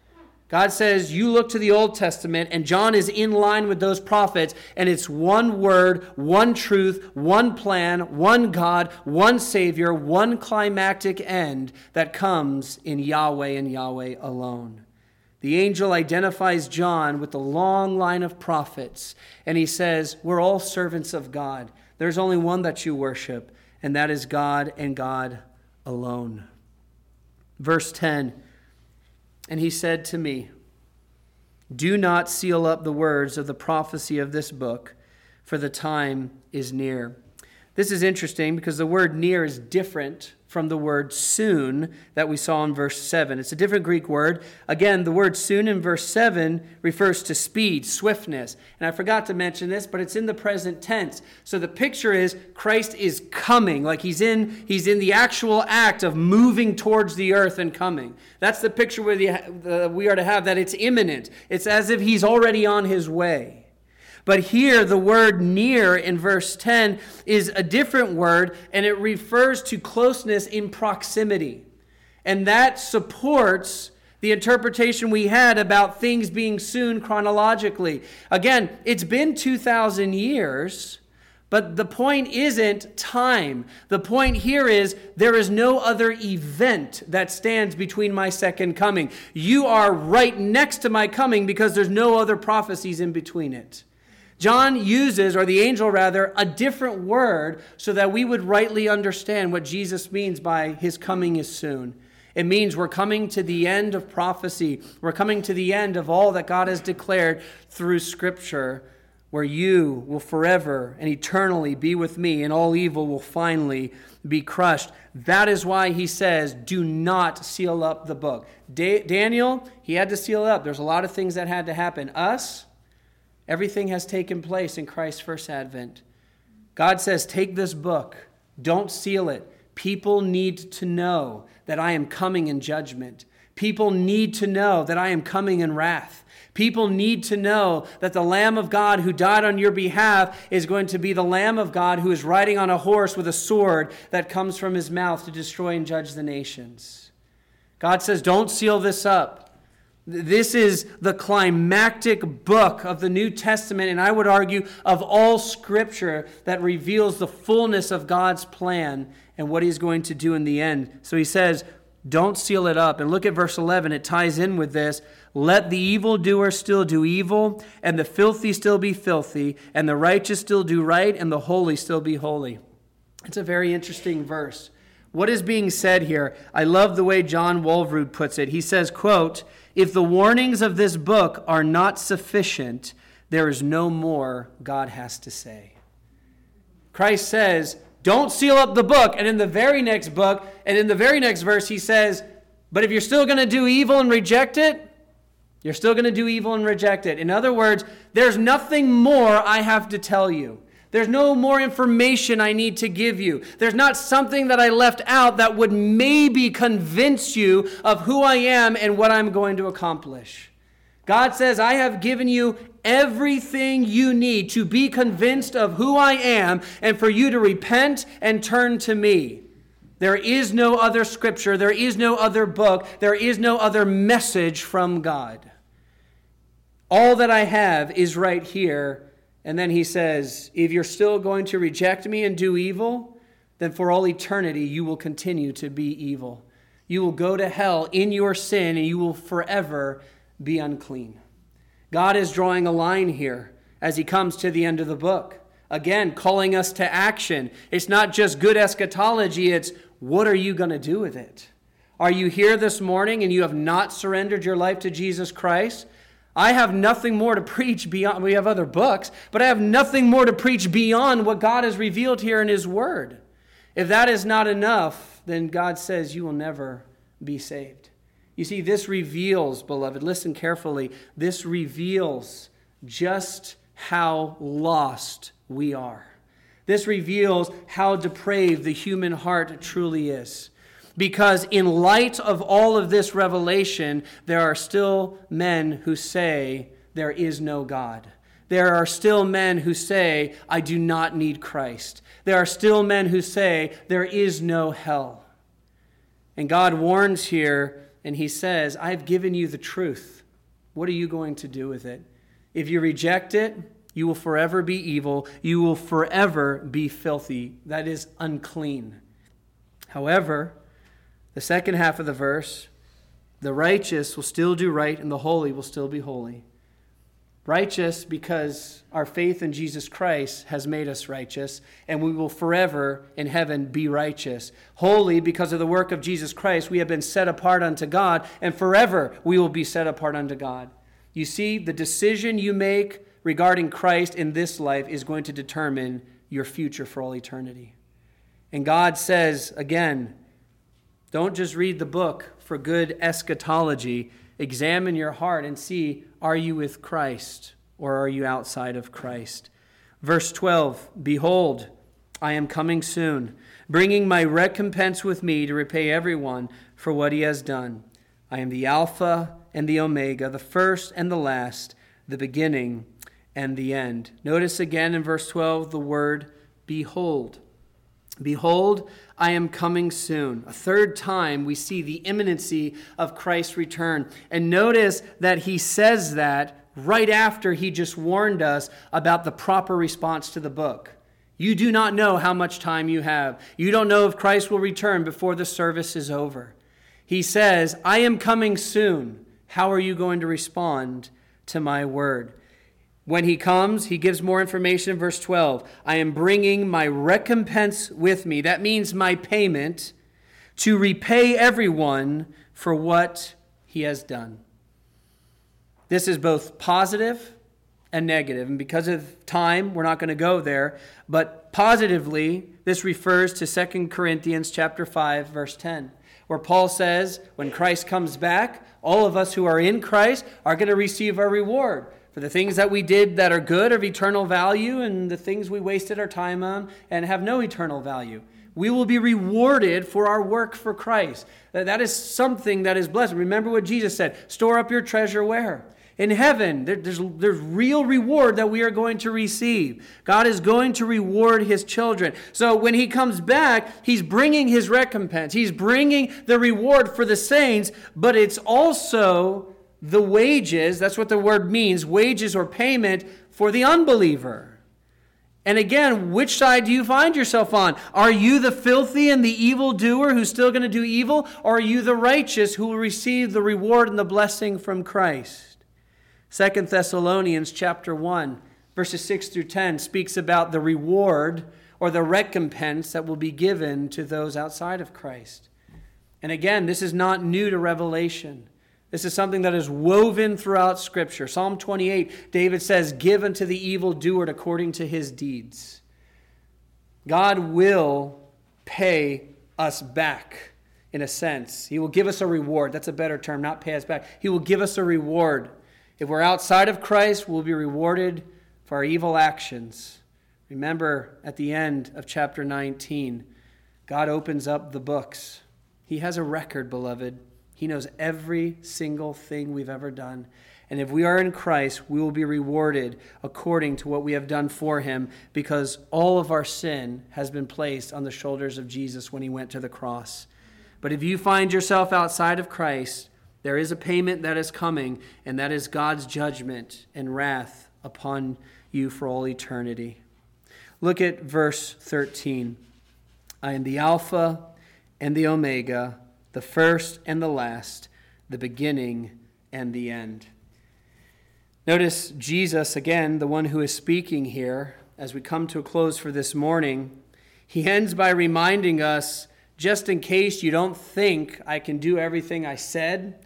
God says, you look to the Old Testament, and John is in line with those prophets, and it's one word, one truth, one plan, one God, one Savior, one climactic end that comes in Yahweh and Yahweh alone. The angel identifies John with the long line of prophets, and he says, we're all servants of God. There's only one that you worship, and that is God and God alone. Verse ten, and he said to me, do not seal up the words of the prophecy of this book, for the time is near. This is interesting because the word near is different from the word soon that we saw in verse seven. It's a different Greek word. Again, the word soon in verse seven refers to speed, swiftness. And I forgot to mention this, but it's in the present tense. So the picture is Christ is coming, like he's in he's in the actual act of moving towards the earth and coming. That's the picture where the, the, we are to have, that it's imminent. It's as if he's already on his way. But here, the word near in verse ten is a different word, and it refers to closeness in proximity. And that supports the interpretation we had about things being soon chronologically. Again, it's been two thousand years, but the point isn't time. The point here is there is no other event that stands between my second coming. You are right next to my coming because there's no other prophecies in between it. John uses, or the angel rather, a different word so that we would rightly understand what Jesus means by his coming is soon. It means we're coming to the end of prophecy. We're coming to the end of all that God has declared through Scripture, where you will forever and eternally be with me, and all evil will finally be crushed. That is why he says, do not seal up the book. Da- Daniel, he had to seal it up. There's a lot of things that had to happen. Us, everything has taken place in Christ's first advent. God says, take this book. Don't seal it. People need to know that I am coming in judgment. People need to know that I am coming in wrath. People need to know that the Lamb of God who died on your behalf is going to be the Lamb of God who is riding on a horse with a sword that comes from his mouth to destroy and judge the nations. God says, don't seal this up. This is the climactic book of the New Testament, and I would argue of all Scripture that reveals the fullness of God's plan and what he's going to do in the end. So he says, don't seal it up. And look at verse eleven. It ties in with this. Let the evildoer still do evil, and the filthy still be filthy, and the righteous still do right, and the holy still be holy. It's a very interesting verse. What is being said here? I love the way John Walvoord puts it. He says, quote, if the warnings of this book are not sufficient, there is no more God has to say. Christ says, don't seal up the book. And in the very next book, and in the very next verse, he says, but if you're still going to do evil and reject it, you're still going to do evil and reject it. In other words, there's nothing more I have to tell you. There's no more information I need to give you. There's not something that I left out that would maybe convince you of who I am and what I'm going to accomplish. God says, I have given you everything you need to be convinced of who I am and for you to repent and turn to me. There is no other scripture. There is no other book. There is no other message from God. All that I have is right here. And then he says, if you're still going to reject me and do evil, then for all eternity you will continue to be evil. You will go to hell in your sin and you will forever be unclean. God is drawing a line here as he comes to the end of the book. Again, calling us to action. It's not just good eschatology, it's what are you going to do with it? Are you here this morning and you have not surrendered your life to Jesus Christ? I have nothing more to preach beyond, we have other books, but I have nothing more to preach beyond what God has revealed here in his word. If that is not enough, then God says you will never be saved. You see, this reveals, beloved, listen carefully, this reveals just how lost we are. This reveals how depraved the human heart truly is. Because in light of all of this revelation, there are still men who say there is no God. There are still men who say, I do not need Christ. There are still men who say there is no hell. And God warns here, and he says, I've given you the truth. What are you going to do with it? If you reject it, you will forever be evil. You will forever be filthy. That is unclean. However, the second half of the verse, the righteous will still do right and the holy will still be holy. Righteous because our faith in Jesus Christ has made us righteous, and we will forever in heaven be righteous. Holy because of the work of Jesus Christ, we have been set apart unto God, and forever we will be set apart unto God. You see, the decision you make regarding Christ in this life is going to determine your future for all eternity. And God says, again, don't just read the book for good eschatology. Examine your heart and see, are you with Christ or are you outside of Christ? Verse twelve, behold, I am coming soon, bringing my recompense with me to repay everyone for what he has done. I am the Alpha and the Omega, the first and the last, the beginning and the end. Notice again in verse twelve the word behold. Behold, I am coming soon. A third time we see the imminency of Christ's return. And notice that he says that right after he just warned us about the proper response to the book. You do not know how much time you have. You don't know if Christ will return before the service is over. He says, I am coming soon. How are you going to respond to my word? When he comes, he gives more information in verse twelve. I am bringing my recompense with me. That means my payment to repay everyone for what he has done. This is both positive and negative. And because of time, we're not going to go there. But positively, this refers to Second Corinthians chapter five, verse ten, where Paul says, when Christ comes back, all of us who are in Christ are going to receive our reward for the things that we did that are good, of eternal value, and the things we wasted our time on and have no eternal value. We will be rewarded for our work for Christ. That is something that is blessed. Remember what Jesus said, store up your treasure where? In heaven. There, there's, there's real reward that we are going to receive. God is going to reward his children. So when he comes back, he's bringing his recompense. He's bringing the reward for the saints, but it's also the wages, that's what the word means, wages or payment for the unbeliever. And again, which side do you find yourself on? Are you the filthy and the evildoer who's still going to do evil? Or are you the righteous who will receive the reward and the blessing from Christ? Second Thessalonians chapter one, verses six through ten speaks about the reward or the recompense that will be given to those outside of Christ. And again, this is not new to Revelation. This is something that is woven throughout Scripture. Psalm twenty-eight, David says, "Give unto the evildoer according to his deeds." God will pay us back in a sense. He will give us a reward. That's a better term, not pay us back. He will give us a reward. If we're outside of Christ, we'll be rewarded for our evil actions. Remember, at the end of chapter nineteen, God opens up the books. He has a record, beloved. He knows every single thing we've ever done. And if we are in Christ, we will be rewarded according to what we have done for him, because all of our sin has been placed on the shoulders of Jesus when he went to the cross. But if you find yourself outside of Christ, there is a payment that is coming, and that is God's judgment and wrath upon you for all eternity. Look at verse thirteen. I am the Alpha and the Omega, the first and the last, the beginning and the end. Notice Jesus, again, the one who is speaking here, as we come to a close for this morning, he ends by reminding us, just in case you don't think I can do everything I said,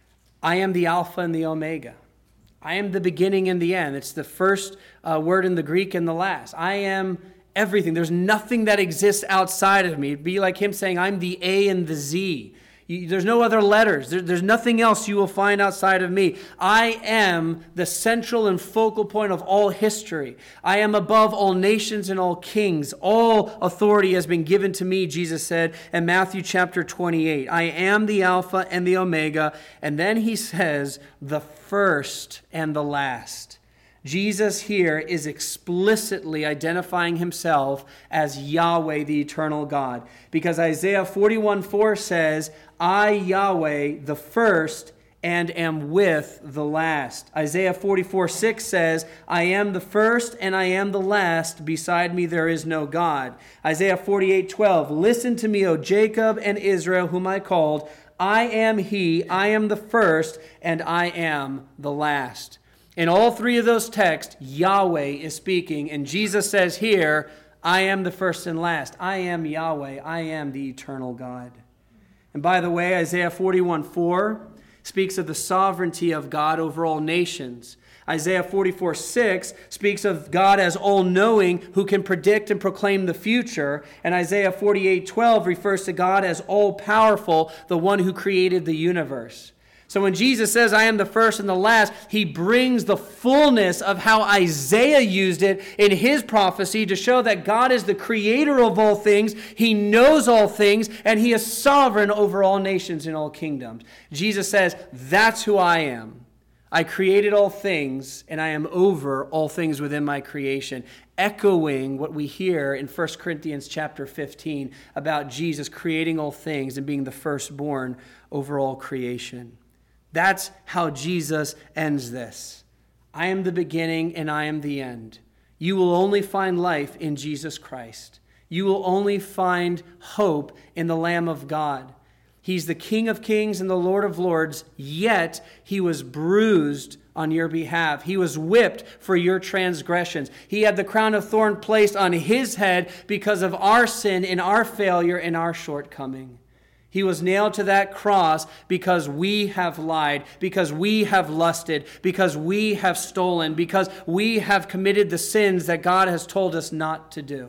I am the Alpha and the Omega. I am the beginning and the end. It's the first uh, word in the Greek and the last. I am everything. There's nothing that exists outside of me. It'd be like him saying, I'm the A and the Z. You, there's no other letters. There, there's nothing else you will find outside of me. I am the central and focal point of all history. I am above all nations and all kings. All authority has been given to me, Jesus said in Matthew chapter twenty-eight. I am the Alpha and the Omega. And then he says, the first and the last. Jesus here is explicitly identifying himself as Yahweh, the eternal God. Because Isaiah forty-one four says, I, Yahweh, the first, and am with the last. Isaiah forty-four six says, I am the first and I am the last. Beside me there is no God. Isaiah forty-eight twelve, listen to me, O Jacob and Israel, whom I called. I am he, I am the first, and I am the last. In all three of those texts, Yahweh is speaking, and Jesus says here, I am the first and last. I am Yahweh. I am the eternal God. And by the way, Isaiah forty-one four speaks of the sovereignty of God over all nations. Isaiah forty-four six speaks of God as all-knowing, who can predict and proclaim the future. And Isaiah forty-eight twelve refers to God as all-powerful, the one who created the universe. So when Jesus says, I am the first and the last, he brings the fullness of how Isaiah used it in his prophecy to show that God is the creator of all things, he knows all things, and he is sovereign over all nations and all kingdoms. Jesus says, that's who I am. I created all things, and I am over all things within my creation, echoing what we hear in First Corinthians chapter fifteen about Jesus creating all things and being the firstborn over all creation. That's how Jesus ends this. I am the beginning and I am the end. You will only find life in Jesus Christ. You will only find hope in the Lamb of God. He's the King of kings and the Lord of lords, yet he was bruised on your behalf. He was whipped for your transgressions. He had the crown of thorn placed on his head because of our sin and our failure and our shortcoming. He was nailed to that cross because we have lied, because we have lusted, because we have stolen, because we have committed the sins that God has told us not to do.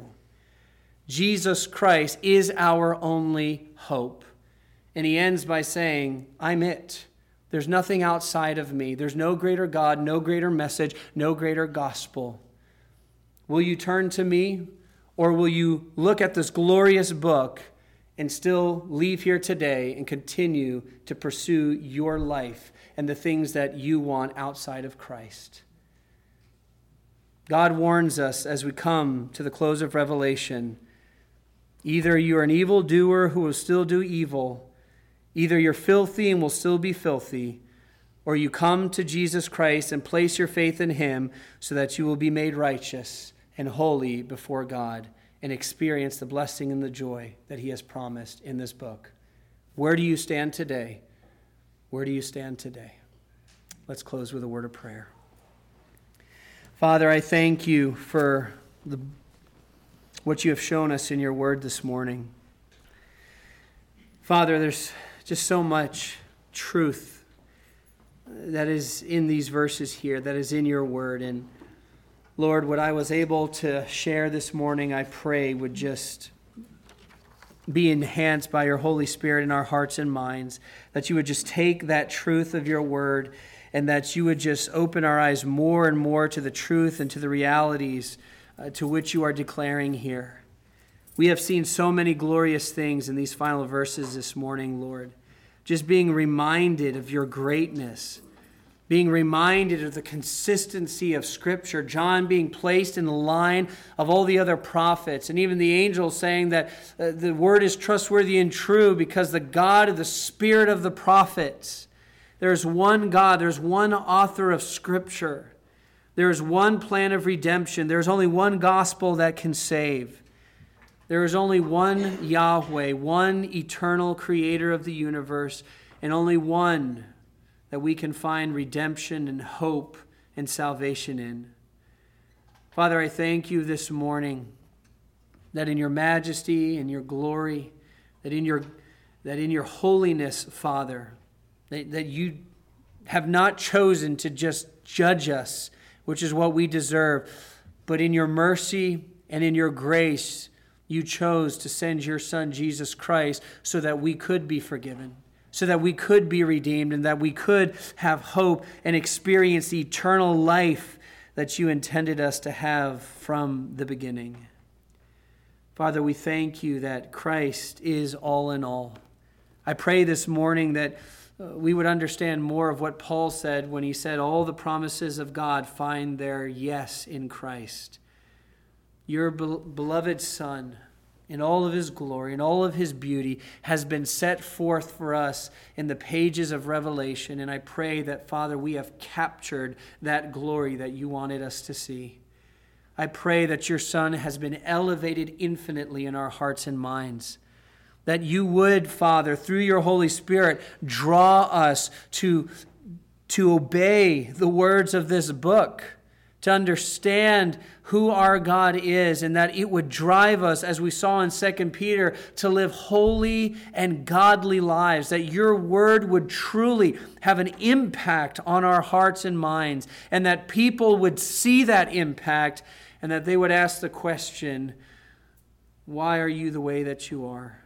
Jesus Christ is our only hope. And he ends by saying, I'm it. There's nothing outside of me. There's no greater God, no greater message, no greater gospel. Will you turn to me, or will you look at this glorious book and still leave here today and continue to pursue your life and the things that you want outside of Christ? God warns us as we come to the close of Revelation, either you are an evildoer who will still do evil, either you're filthy and will still be filthy, or you come to Jesus Christ and place your faith in him so that you will be made righteous and holy before God and experience the blessing and the joy that he has promised in this book. Where do you stand today? Where do you stand today? Let's close with a word of prayer. Father, I thank you for the, what you have shown us in your word this morning. Father, there's just so much truth that is in these verses here, that is in your word. And Lord, what I was able to share this morning, I pray would just be enhanced by your Holy Spirit in our hearts and minds, that you would just take that truth of your word and that you would just open our eyes more and more to the truth and to the realities uh, to which you are declaring here. We have seen so many glorious things in these final verses this morning, Lord. Just being reminded of your greatness, being reminded of the consistency of Scripture, John being placed in the line of all the other prophets, and even the angels saying that uh, the word is trustworthy and true because the God of the Spirit of the prophets. There's one God, there's one author of Scripture. There is one plan of redemption. There's only one gospel that can save. There is only one Yahweh, one eternal creator of the universe, and only one that we can find redemption and hope and salvation in. Father, I thank you this morning that in your majesty and your glory, that in your, that in your holiness, Father, that, that you have not chosen to just judge us, which is what we deserve, but in your mercy and in your grace, you chose to send your Son, Jesus Christ, so that we could be forgiven, so that we could be redeemed, and that we could have hope and experience the eternal life that you intended us to have from the beginning. Father, we thank you that Christ is all in all. I pray this morning that uh, we would understand more of what Paul said when he said all the promises of God find their yes in Christ. Your be- beloved Son, in all of his glory, in all of his beauty, has been set forth for us in the pages of Revelation. And I pray that, Father, we have captured that glory that you wanted us to see. I pray that your Son has been elevated infinitely in our hearts and minds. That you would, Father, through your Holy Spirit, draw us to, to obey the words of this book, to understand who our God is, and that it would drive us, as we saw in Second Peter, to live holy and godly lives, that your word would truly have an impact on our hearts and minds, and that people would see that impact, and that they would ask the question, why are you the way that you are?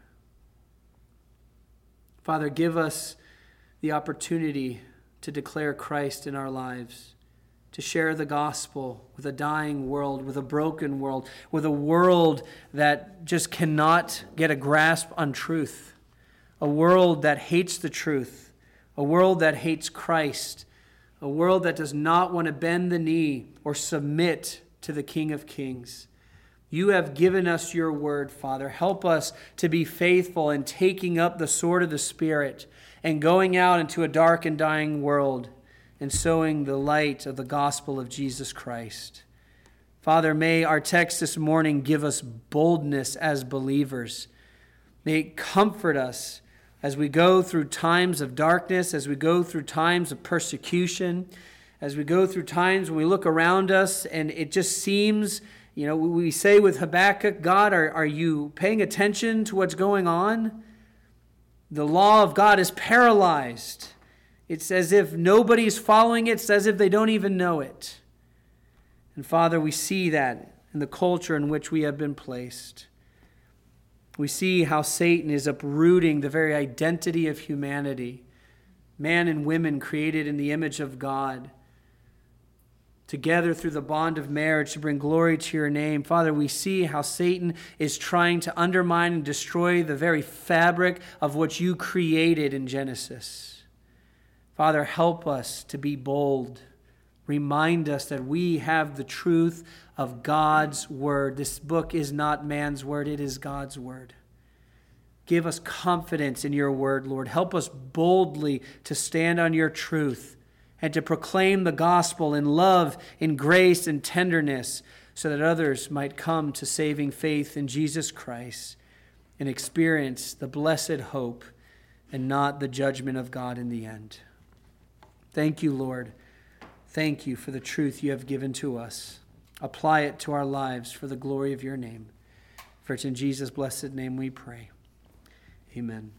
Father, give us the opportunity to declare Christ in our lives, to share the gospel with a dying world, with a broken world, with a world that just cannot get a grasp on truth, a world that hates the truth, a world that hates Christ, a world that does not want to bend the knee or submit to the King of Kings. You have given us your word, Father. Help us to be faithful in taking up the sword of the Spirit and going out into a dark and dying world and sowing the light of the gospel of Jesus Christ. Father, may our text this morning give us boldness as believers. May it comfort us as we go through times of darkness, as we go through times of persecution, as we go through times when we look around us and it just seems, you know, we say with Habakkuk, God, are, are you paying attention to what's going on? The law of God is paralyzed. It's as if nobody's following it. It's as if they don't even know it. And Father, we see that in the culture in which we have been placed. We see how Satan is uprooting the very identity of humanity. Man and women created in the image of God, together through the bond of marriage to bring glory to your name. Father, we see how Satan is trying to undermine and destroy the very fabric of what you created in Genesis. Father, help us to be bold. Remind us that we have the truth of God's word. This book is not man's word, it is God's word. Give us confidence in your word, Lord. Help us boldly to stand on your truth and to proclaim the gospel in love, in grace, and tenderness, so that others might come to saving faith in Jesus Christ and experience the blessed hope and not the judgment of God in the end. Thank you, Lord. Thank you for the truth you have given to us. Apply it to our lives for the glory of your name. For it's in Jesus' blessed name we pray. Amen.